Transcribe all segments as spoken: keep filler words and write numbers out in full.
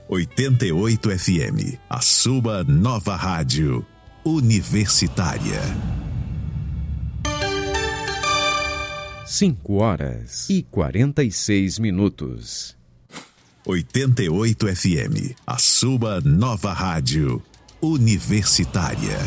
oitenta e oito F M, a sua nova rádio universitária. Cinco horas e quarenta e seis minutos. oitenta e oito F M, a sua nova rádio universitária.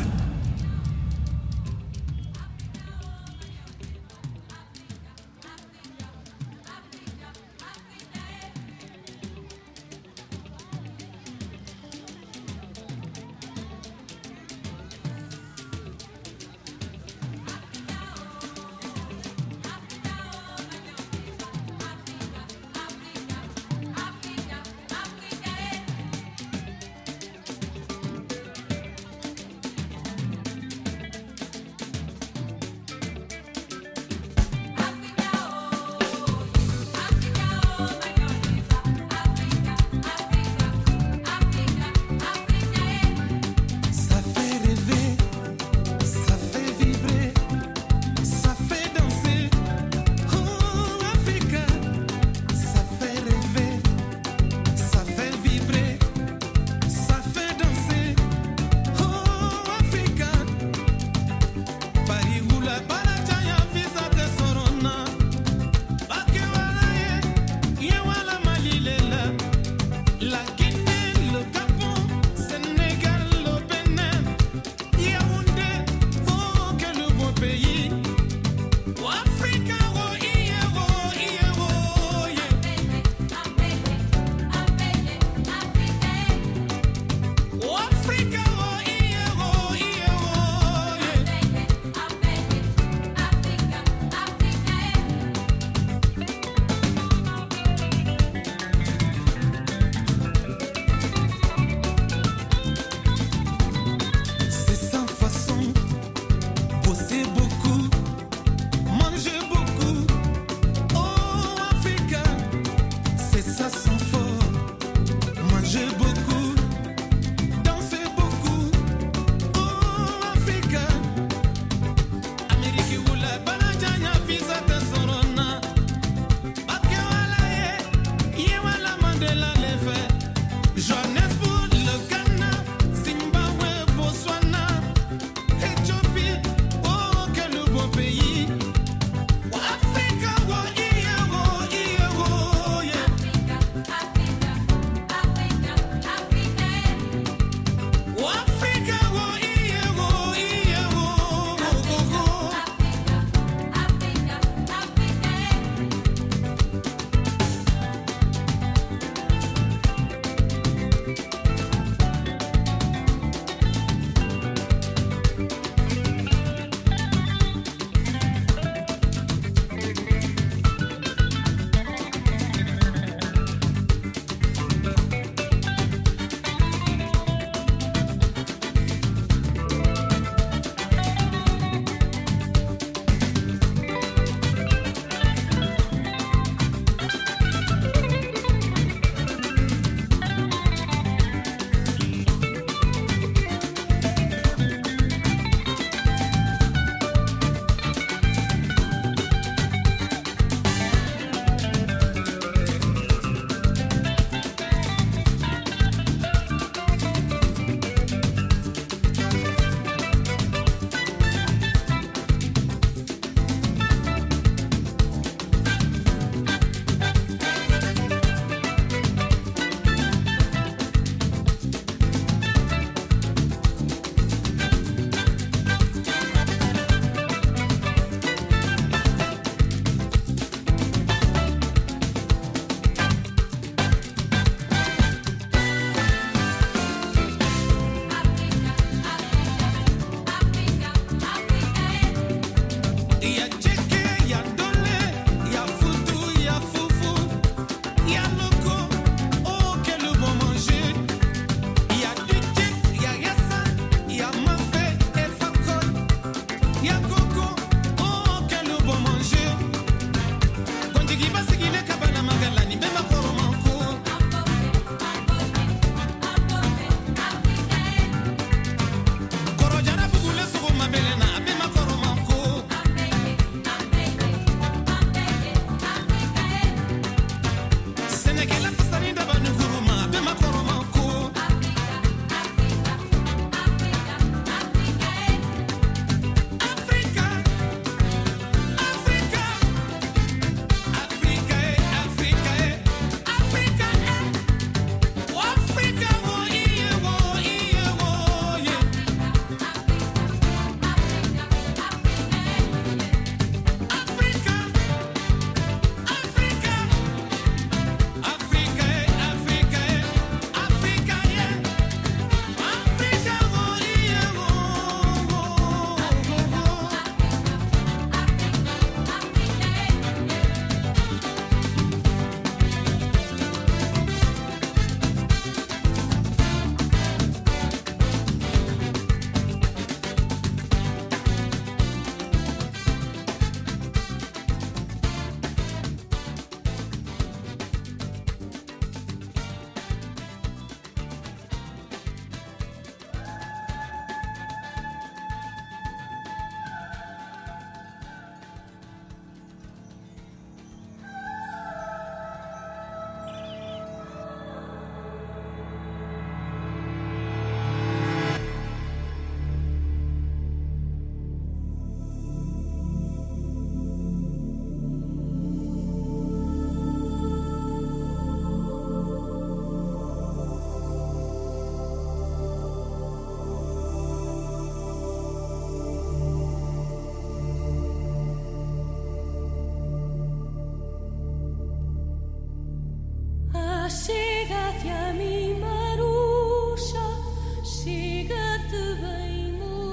Chega-te a mim, Maruxa, chega-te bem,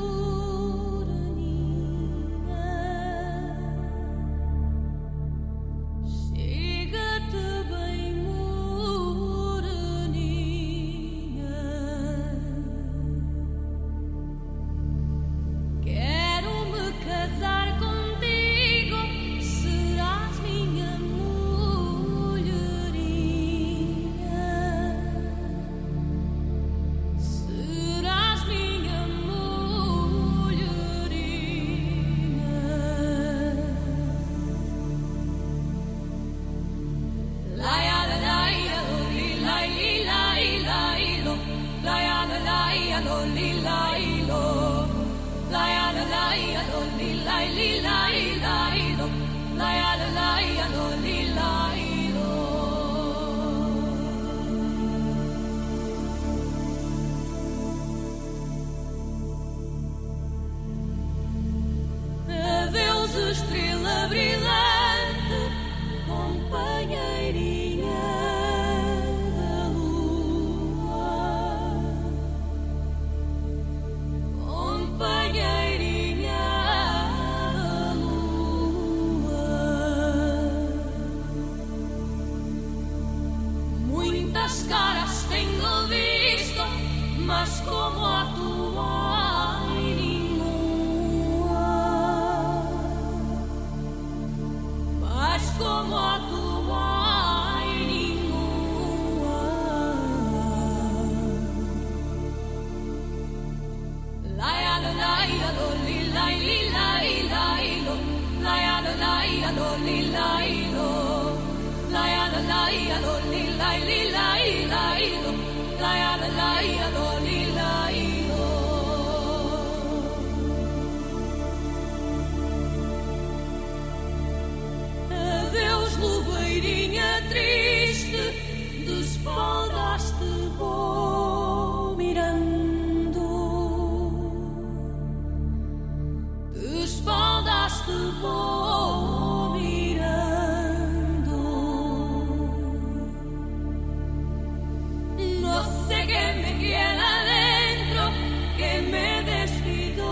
moreninha. Chega-te bem, moreninha. Quero-me casar contigo, serás minha estrela brilhante, companheirinha da lua, companheirinha da lua. Muitas caras tenho visto, mas como a tua como a tua ai nenhuma. Laia la laia lo li lai li lai lai lo. Laia la laia lo li lai lo. Laia la laia lo li lai li lai lai lo. Laia la laia lo li lai lo. Lobeirinha triste, despaldaste vou mirando, despaldaste vou mirando. No sé qué me queda dentro, que me despido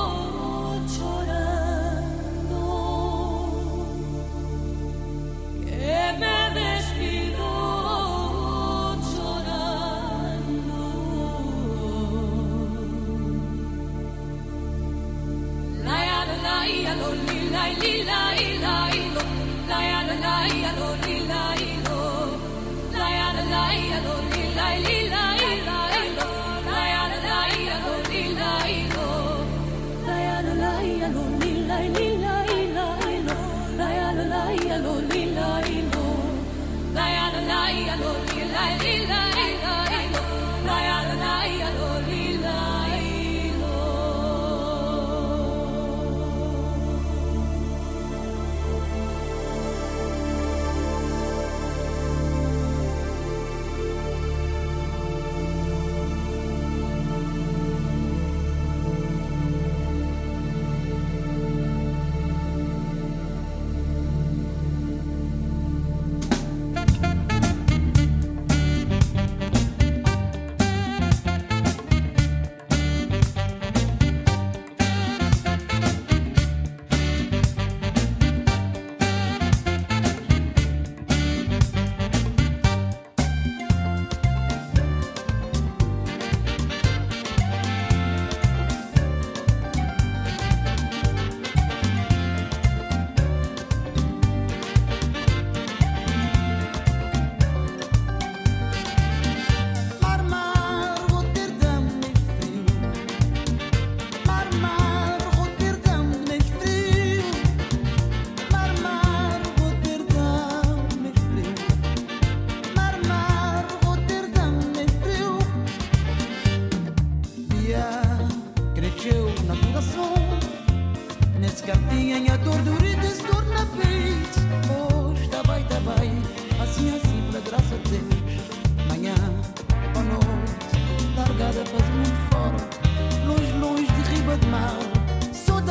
llorando. Me despido llorando. Laia la laia lo li lai li lai lai lo. Laia la laia lo li lai lo. Laia la laia lo li lai li lai lai lo. Laia la laia lo li lai lo. Laia la laia lo li lai li lai lai lo. Laia la laia lo li lai lo. Laia la laia lo li lai li lai lai lo. Laia la laia lo li lai lo.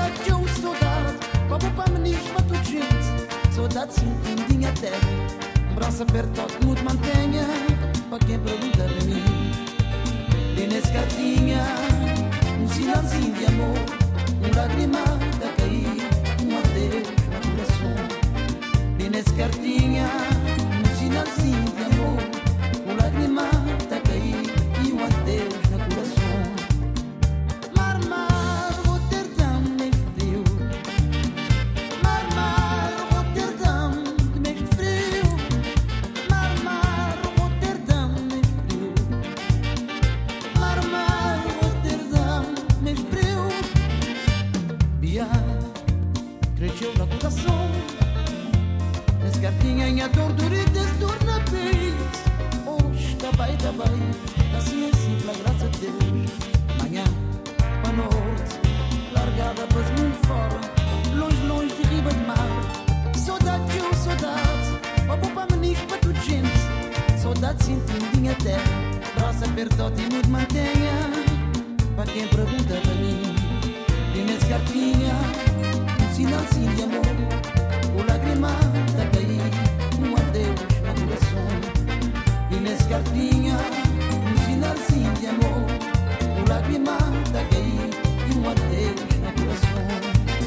Saudade sim, lindinha terra, braço apertado, muito mantenha, para quem pergunta para mim. Tem nessa cartinha um sinalzinho de amor, um lágrima a cair, um adeus no coração. Tem nessa cartinha um sinalzinho de amor, um lágrima a cair e um adeus no coração. Mar, mar, Roterdão, mês frio. Mar, mar, Roterdão, mês frio. Mar, mar, Roterdão, mês frio. Mar, mar, Roterdão, mês frio. Bia, cresceu no coração. Nessa cartinha em a dor duritas, dor na vez. Hoje, tá bem, tá bem. Assim é simples, a graça de Deus. Manhã, para norte, largada para o mundo fora, longe, longe de riba de mar. Saudade, eu, saudade, papo para meninos, para tudo gente. Saudade, sentindo até, braço apertado e muito mantenha. Para quem pergunta para mim, e nessa cartinha, um sinalzinho de amor, o lágrima a cair, um adeus no coração. E nessa cartinha, um sinalzinho de amor, o lágrima a cair e um adeus no coração.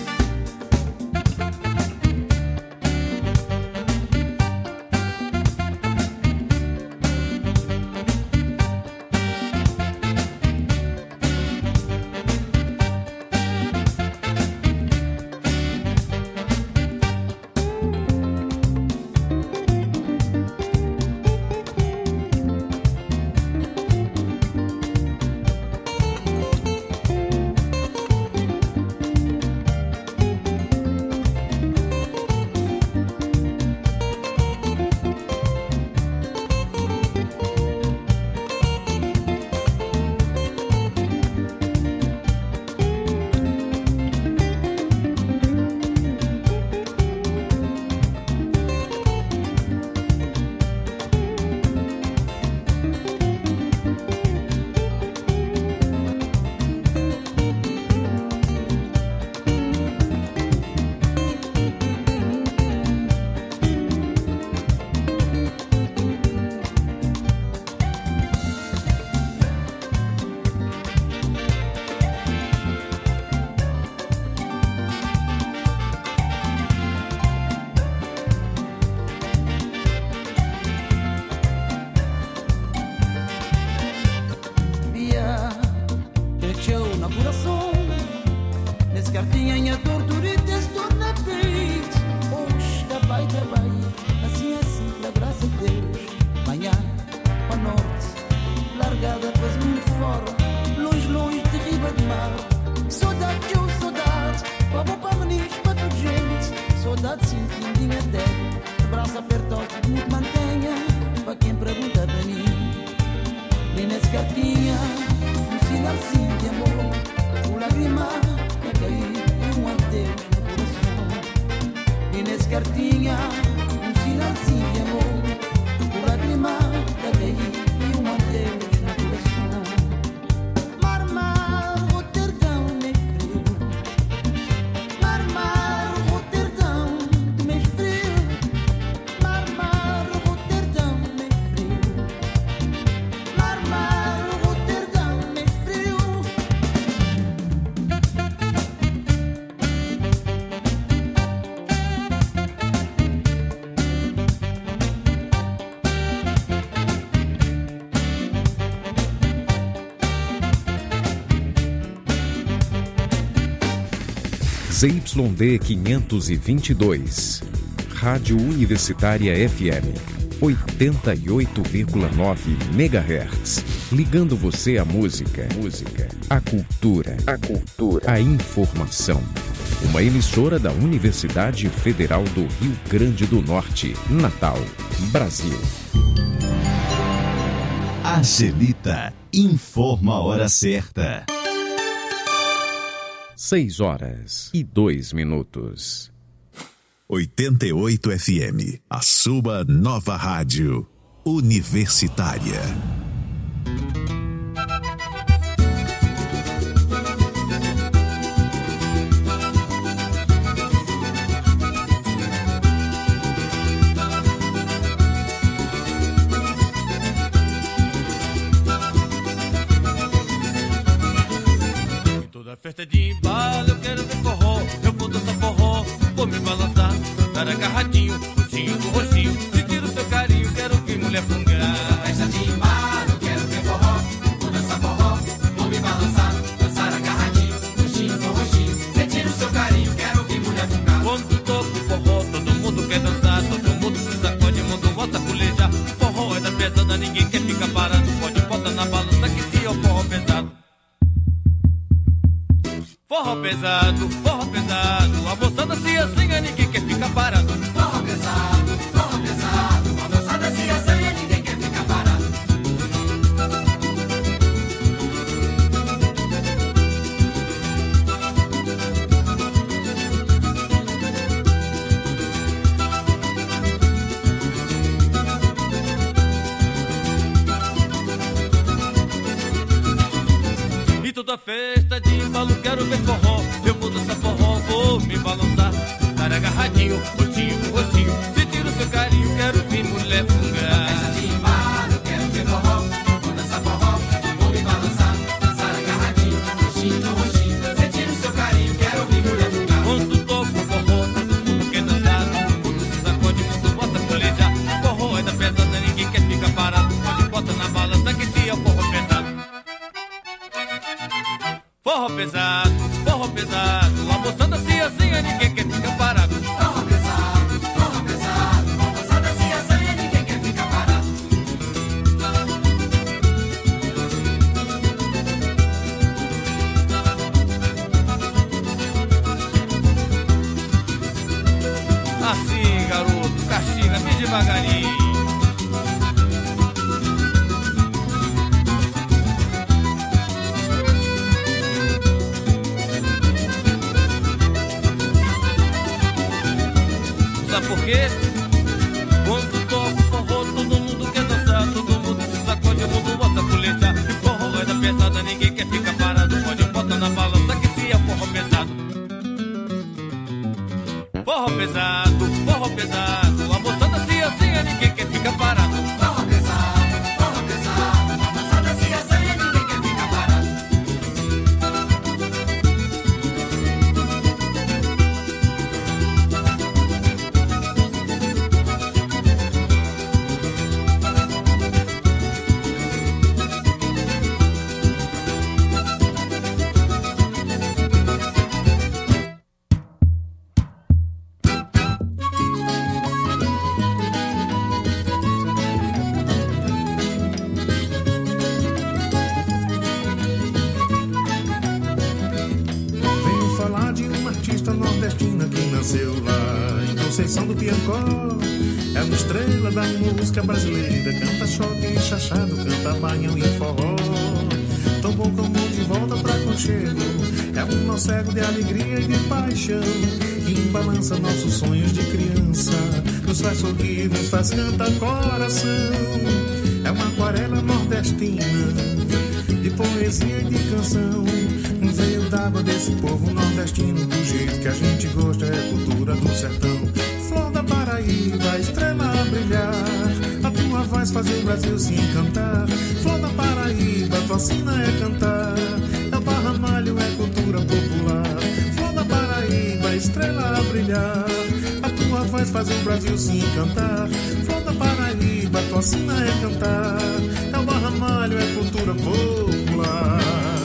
Z Y D quinhentos e vinte e dois, Rádio Universitária F M, oitenta e oito vírgula nove megahertz, ligando você à música, música, à cultura, à cultura, à informação. Uma emissora da Universidade Federal do Rio Grande do Norte, Natal, Brasil. Angelita informa a hora certa. Seis horas e dois minutos. oitenta e oito F M, a sua nova rádio universitária. festa de embalo, eu quero ver forró. Eu vou dançar forró, vou me balançar, dançar agarradinho, roxinho com roxinho. Sentir o seu carinho, quero ouvir mulher fungar. Festa de embalo, eu quero ver forró. Vou dançar forró, vou me balançar, dançar agarradinho, roxinho com roxinho. Sentir o seu carinho, quero ouvir mulher fungar. Quando toco forró, todo mundo quer dançar, todo mundo se sacode, mundo gosta pulejar. Forró é da pesada, ninguém quer ficar parado. Pode botar na balança que se é o forró pesado. Forró pesado, forró pesado, a moçada se assanha, ninguém quer ficar parado. Forró pesado, forró pesado, a moçada se assanha, ninguém quer ficar parado. E toda festa de embalo, quero ver forró. Eu vou dançar forró, vou me balançar, estar agarradinho, roxinho com roxinho. Sentir o seu carinho, quero ver mulher fungar. Festa de embalo, eu quero ver forró. Vou dançar forró, vou me balançar, dançar agarradinho, roxinho com roxinho. Sentir o seu carinho, quero ouvir mulher fungar. Quando toco forró, todo mundo quer dançar, todo mundo se sacode, mundo gosta pulejar. Forró é da pesada, ninguém quer ficar parado. Pode botar na balança que se é o forró pesado. Forró pesado, forró pesado, a moçada se assanha, ninguém quer ficar parado. Forró pesado, forró pesado, a moçada se assanha, ninguém quer ficar parado. Assim, garoto, castiga bem devagarinho. Sabe por quê? Quando toco forró, todo mundo quer dançar, todo mundo se sacode, o mundo gosta pulejar. E forró é da pesada, ninguém quer ficar parado. Pode botar na balança que se é forró pesado. Forró pesado, forró pesado, a moçada se assanha, ninguém quer ficar parado. Forró pesado, forró pesado, a moçada se assanha, ninguém quer ficar parado. Conceição do Piancó é uma estrela da música brasileira. Canta choque e chachado, canta banhão e forró. Tão bom como de volta pra conchego. É um nó cego de alegria e de paixão que balança nossos sonhos de criança. Nos faz sorrir, nos faz cantar coração. É uma aquarela nordestina de poesia e de canção. Um veio d'água desse povo nordestino, do jeito que a gente gosta, é cultura do sertão. Flor da Paraíba, estrela a brilhar, a tua voz faz o Brasil se encantar. Flor da Paraíba, tua sina é cantar, é o barramalho, é cultura popular. Flor da Paraíba, estrela a brilhar, a tua voz faz o Brasil se encantar. Flor da Paraíba, tua sina é cantar, é o barramalho, é cultura popular.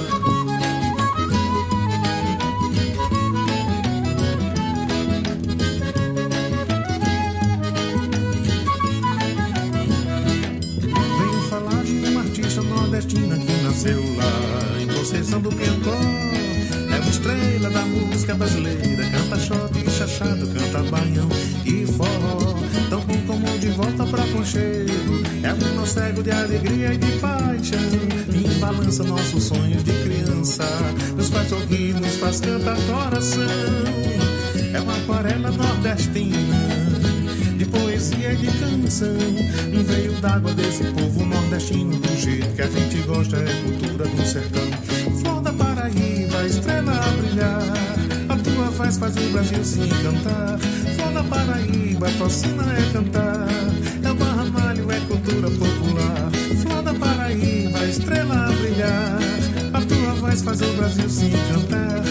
Nordestina que nasceu lá em Conceição do Piancó. É uma estrela da música brasileira. Canta choque e chachado, canta banhão e forró. Tão bom como de volta pra conchego. É um nó cego de alegria e de paixão que balança nossos sonhos de criança. Nos faz sorrir, nos faz cantar coração. É uma aquarela nordestina de poesia e de canção. Um veio d'água desse povo nordestino, do jeito que a gente gosta, é cultura do sertão. Flor da Paraíba, estrela a brilhar, a tua voz faz o Brasil se encantar. Flor da Paraíba, tua sina é cantar, é o barramalho, é cultura popular. Flor da Paraíba, estrela a brilhar, a tua voz faz o Brasil se encantar.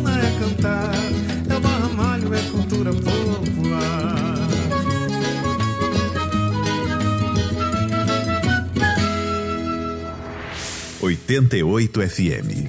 morena é cantar, é barramalho, é cultura popular. oitenta e oito F M.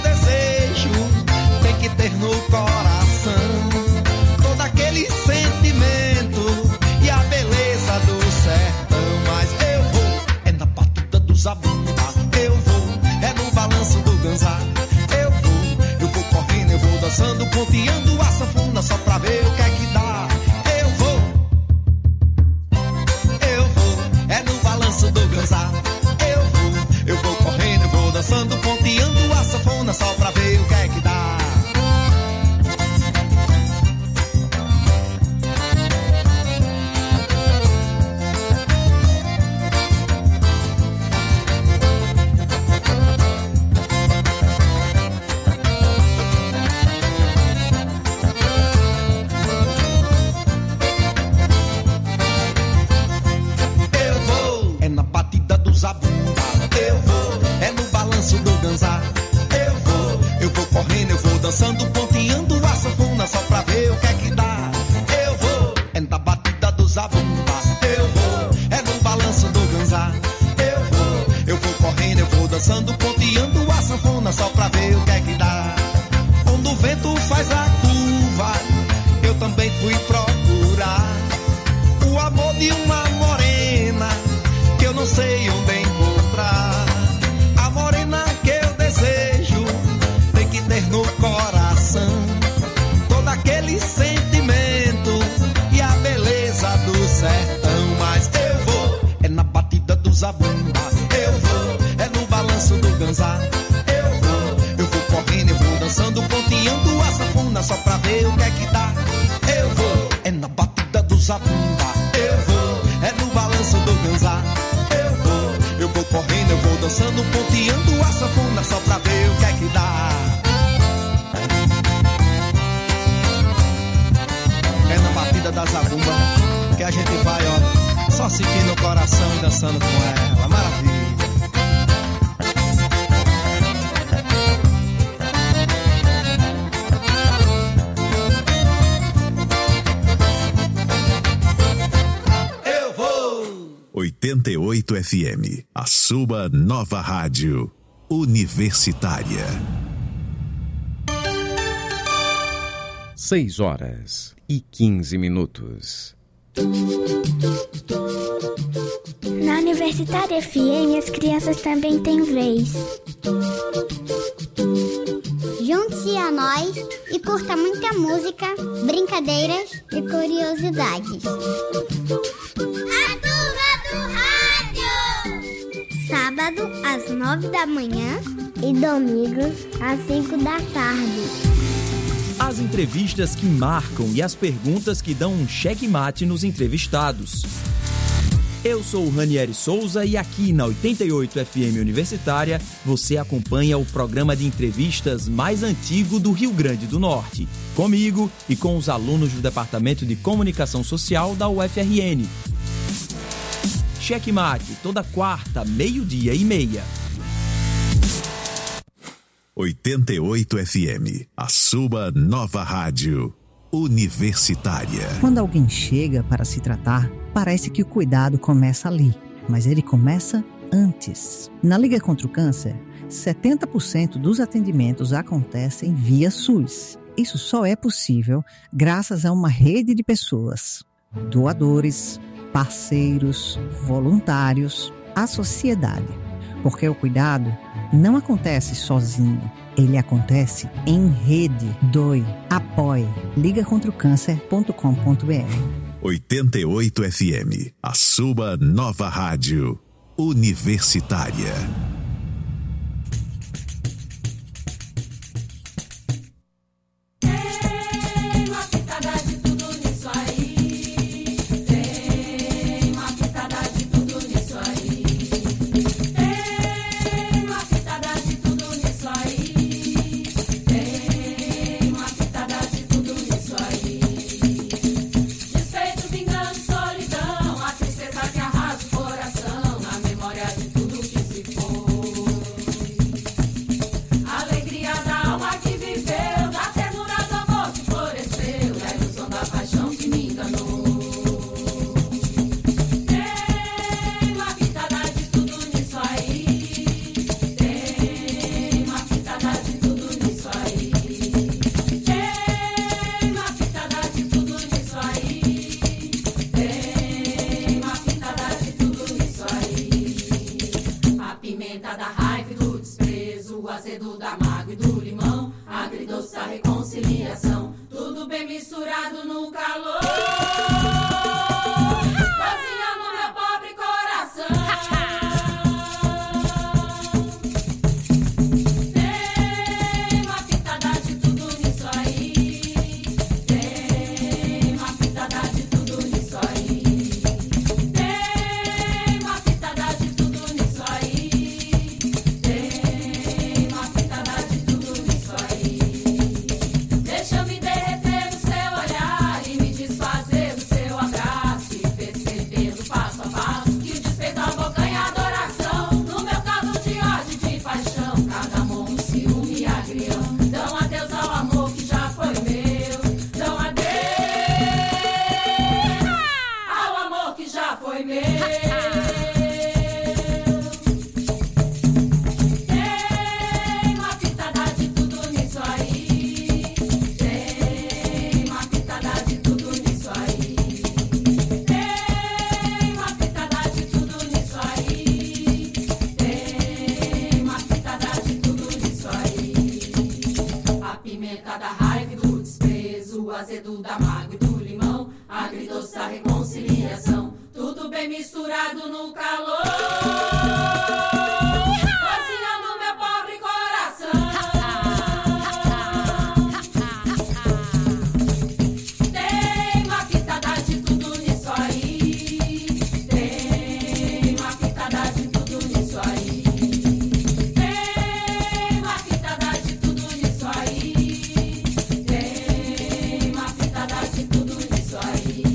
Ter no coração todo aquele sentimento dançando, ponteando a sanfona só pra ver o que é que dá. Eu vou, é na batida do zabumba. Eu vou, é no balanço do ganzá. Eu vou, eu vou correndo, eu vou dançando, ponteando a sanfona só pra ver o que é que dá. Onde o vento faz a curva, eu também fui procurar o amor de uma morena que eu não sei onde encontrar. A morena que eu desejo tem que ter no coração todo aquele sentimento e a beleza do sertão. Mas eu vou, é na batida do zabumba. Eu vou, é no balanço do ganzá. Eu vou, eu vou correndo, eu vou dançando, ponteando a sanfona só pra ver o que é que dá. Eu vou, é na batida do zabumba. Eu vou, é no balanço do ganzá. Eu vou, eu vou correndo, eu vou dançando, ponteando a sanfona só pra ver o que é que dá. É na batida da zabumba que a gente vai, ó, só sentindo o coração e dançando com ela. Maravilha. oitenta e oito F M, a sua nova rádio universitária. Seis horas e quinze minutos. Na Universitária F M, as crianças também têm vez. Junte-se a nós e curta muita música, brincadeiras e curiosidades. Sábado às nove da manhã e domingos às cinco da tarde. As entrevistas que marcam e as perguntas que dão um checkmate nos entrevistados. Eu sou o Ranieri Souza e aqui na oitenta e oito F M Universitária você acompanha o programa de entrevistas mais antigo do Rio Grande do Norte. Comigo e com os alunos do Departamento de Comunicação Social da U F R N. Checkmate, toda quarta, meio-dia e meia. oitenta e oito F M, a sua nova rádio universitária. Quando alguém chega para se tratar, parece que o cuidado começa ali, mas ele começa antes. Na Liga contra o Câncer, setenta por cento dos atendimentos acontecem via SUS. Isso só é possível graças a uma rede de pessoas, doadores, parceiros, voluntários, a sociedade. Porque o cuidado não acontece sozinho, ele acontece em rede. Doe, apoie. liga contra o câncer ponto com ponto b r. oitenta e oito F M, a sua nova rádio universitária. Deixa eu me derreter no seu olhar e me desfazer. amargo e do limão, agridoce a reconciliação, tudo bem misturado no calor, cozinhando meu pobre coração. Tem uma pitada de tudo nisso aí, tem uma pitada de tudo nisso aí, tem uma pitada de tudo nisso aí, tem uma pitada de tudo nisso aí.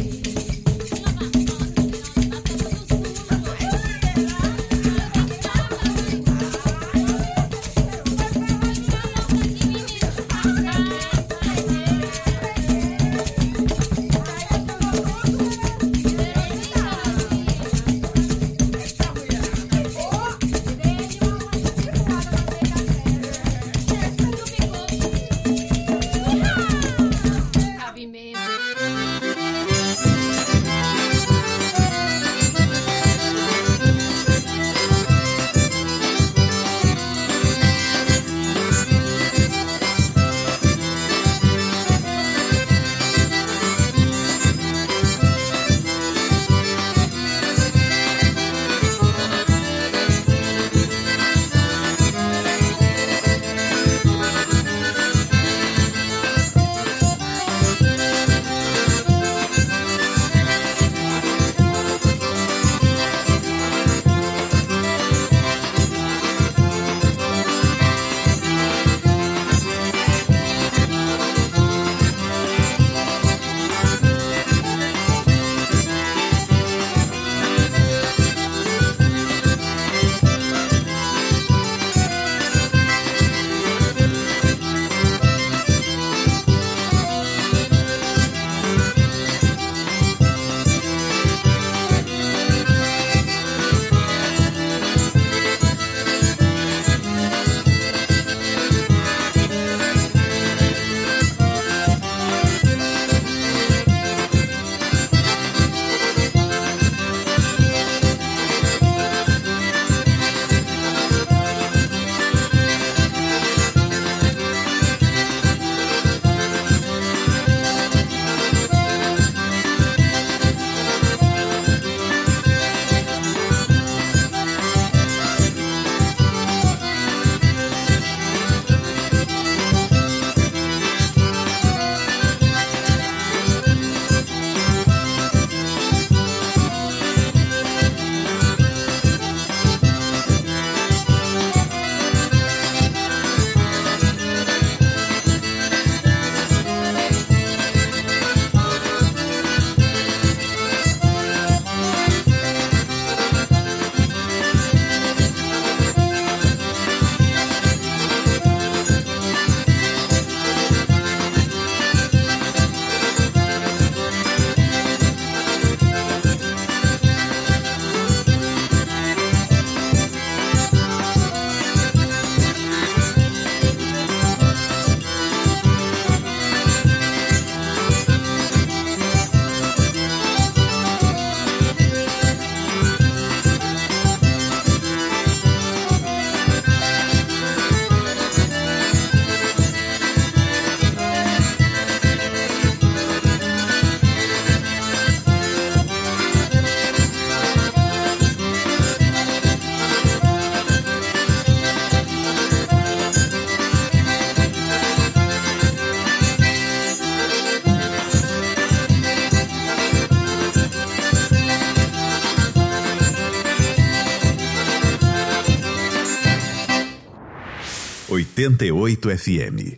oitenta e oito F M.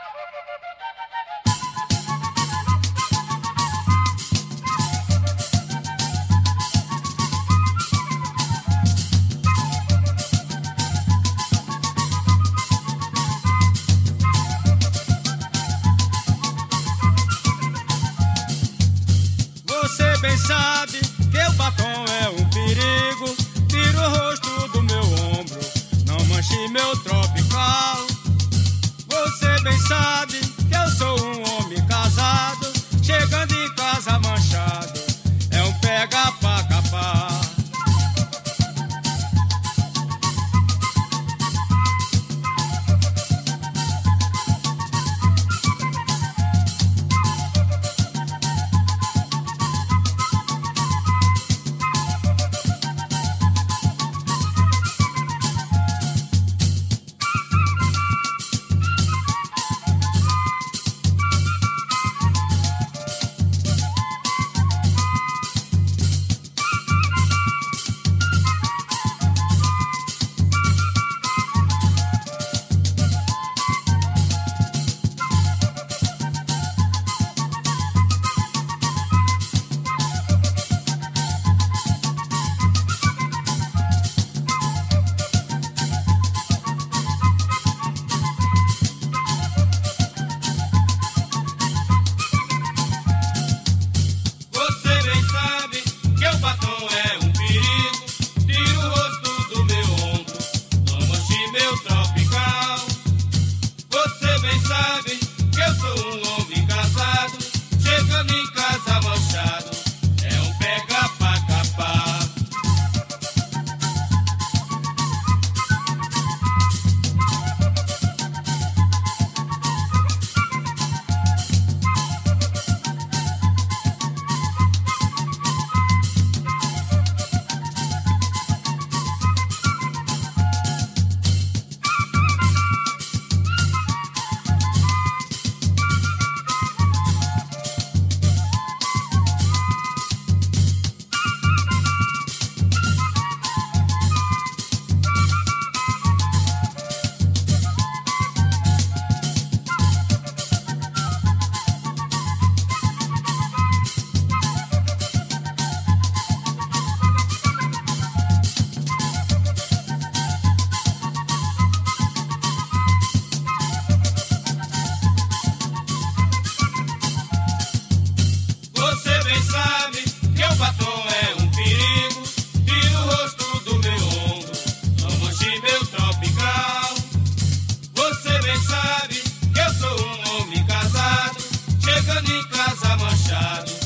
Você bem sabe que o batom é um perigo. Tira o rosto do meu ombro, não manche meu tropical. Você bem sabe que eu sou um homem casado. Chegando em casa manchado, é um pega pra capar. sabe que o batom é um perigo. Tira o rosto do meu ombro, não manche meu tropical. Você bem sabe que eu sou um homem casado, chegando em casa manchado.